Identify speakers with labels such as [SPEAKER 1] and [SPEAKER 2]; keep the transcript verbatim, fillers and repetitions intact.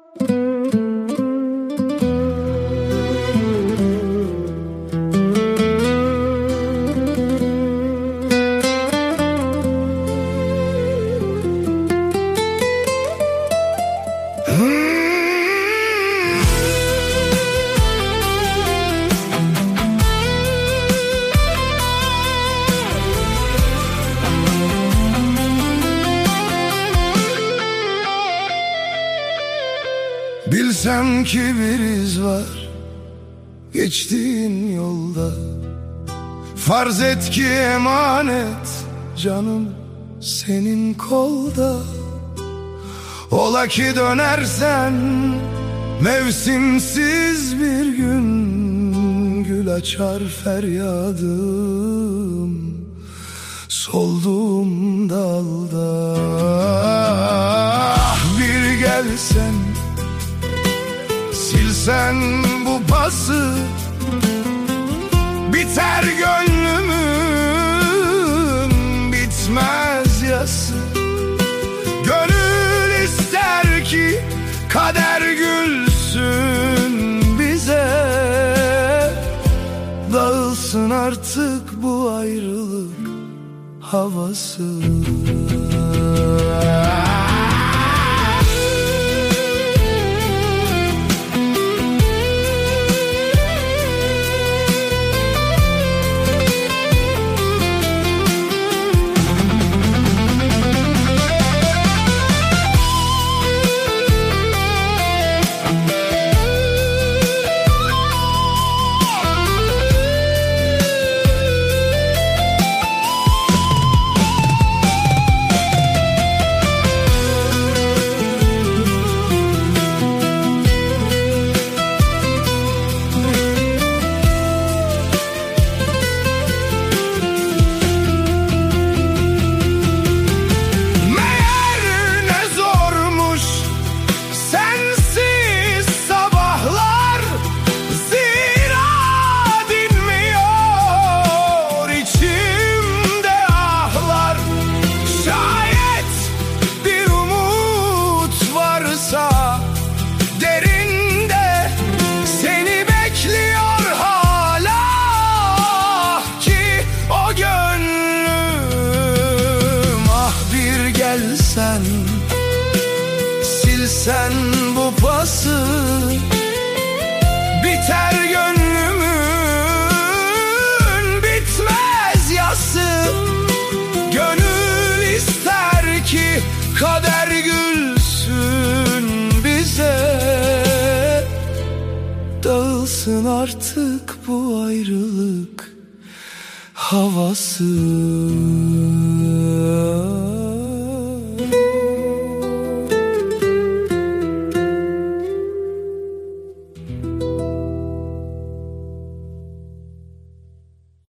[SPEAKER 1] Bilsem ki bir iz var geçtiğin yolda, farz et ki emanet canım senin kolda. Ola ki dönersen mevsimsiz bir gün, gül açar feryadım solduğum dalda. Bir gelsen, silsen bu pası, biter gönlümün bitmez yası. Gönül ister ki kader gülsün bize, dağılsın artık bu ayrılık havası. Sen silsen bu pası, biter gönlümün bitmez yası. Gönül ister ki kader gülsün bize, dağılsın artık bu ayrılık havası.